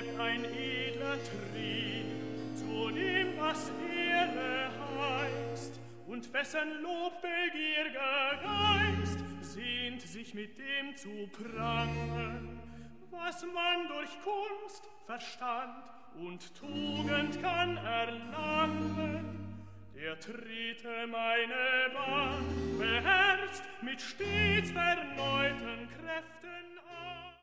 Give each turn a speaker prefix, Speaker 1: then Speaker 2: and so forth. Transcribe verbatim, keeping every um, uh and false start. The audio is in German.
Speaker 1: lebt ein edler Trieb, zu dem was Ehre heißt, und wessen Lob begierger Geist sehnt sich mit dem zu prangen, was man durch Kunst, Verstand und Tugend kann erlangen. Der trete meine Bahn, beherzt mit stets verneuten Kräften.